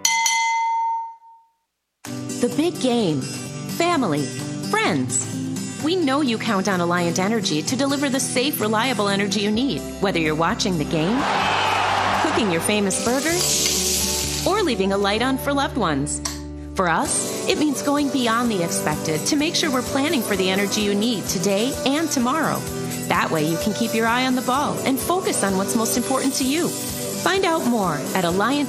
The big game. Family. Friends. We know you count on Alliant Energy to deliver the safe, reliable energy you need, whether you're watching the game, cooking your famous burgers, or leaving a light on for loved ones. For us, it means going beyond the expected to make sure we're planning for the energy you need today and tomorrow. That way you can keep your eye on the ball and focus on what's most important to you. Find out more at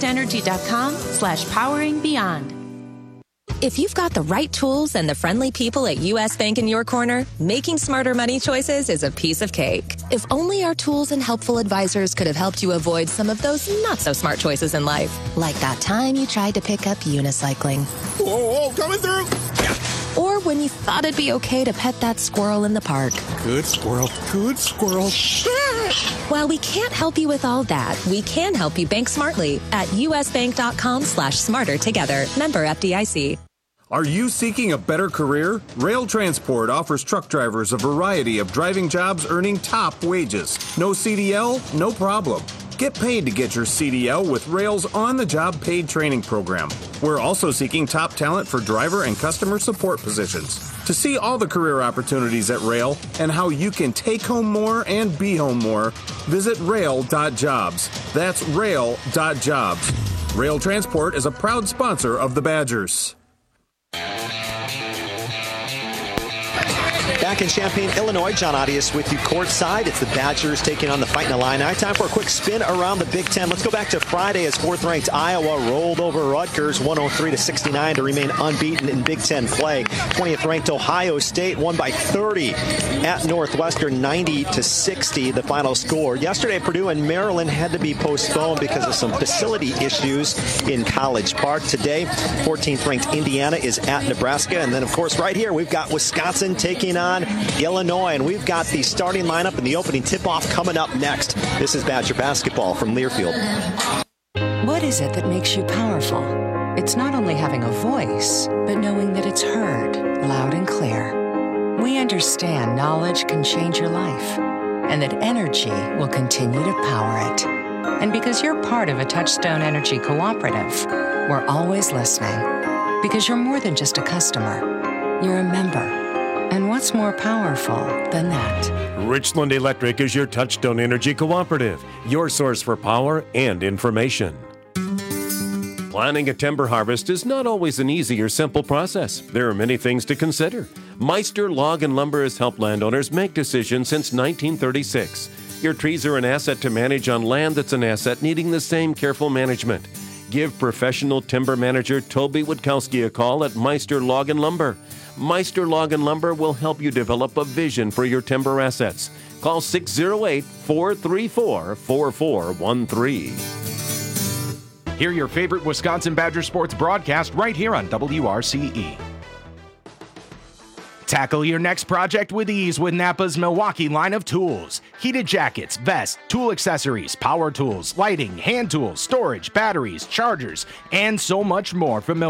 alliantenergy.com/poweringbeyond. If you've got the right tools and the friendly people at U.S. Bank in your corner, making smarter money choices is a piece of cake. If only our tools and helpful advisors could have helped you avoid some of those not-so-smart choices in life. Like that time you tried to pick up unicycling. Whoa, coming through! Or when you thought it'd be okay to pet that squirrel in the park. Good squirrel, good squirrel. While we can't help you with all that, we can help you bank smartly at usbank.com/smartertogether. Member FDIC. Are you seeking a better career? Rail Transport offers truck drivers a variety of driving jobs earning top wages. No CDL? No problem. Get paid to get your CDL with Rail's on-the-job paid training program. We're also seeking top talent for driver and customer support positions. To see all the career opportunities at Rail and how you can take home more and be home more, visit rail.jobs. That's rail.jobs. Rail Transport is a proud sponsor of the Badgers. Back in Champaign, Illinois, John Audius with you courtside. It's the Badgers taking on the Fighting Illini. Time for a quick spin around the Big Ten. Let's go back to Friday as 4th-ranked Iowa rolled over Rutgers 103-69 to remain unbeaten in Big Ten play. 20th-ranked Ohio State won by 30 at Northwestern, 90-60, the final score. Yesterday, Purdue and Maryland had to be postponed because of some facility issues in College Park. Today, 14th-ranked Indiana is at Nebraska. And then, of course, right here, we've got Wisconsin taking on Illinois, and we've got the starting lineup and the opening tip-off coming up next. This is Badger basketball from Learfield. What is it that makes you powerful? It's not only having a voice, but knowing that it's heard loud and clear. We understand knowledge can change your life, and that energy will continue to power it. And because you're part of a Touchstone Energy Cooperative, we're always listening. Because you're more than just a customer, you're a member. And what's more powerful than that? Richland Electric is your Touchstone Energy Cooperative, your source for power and information. Planning a timber harvest is not always an easy or simple process. There are many things to consider. Meister Log and Lumber has helped landowners make decisions since 1936. Your trees are an asset to manage on land that's an asset needing the same careful management. Give professional timber manager Toby Witkowski a call at Meister Log and Lumber. Meister Log and Lumber will help you develop a vision for your timber assets. Call 608-434-4413. Hear your favorite Wisconsin Badger sports broadcast right here on WRCE. Tackle your next project with ease with Napa's Milwaukee line of tools. Heated jackets, vests, tool accessories, power tools, lighting, hand tools, storage, batteries, chargers, and so much more from Milwaukee.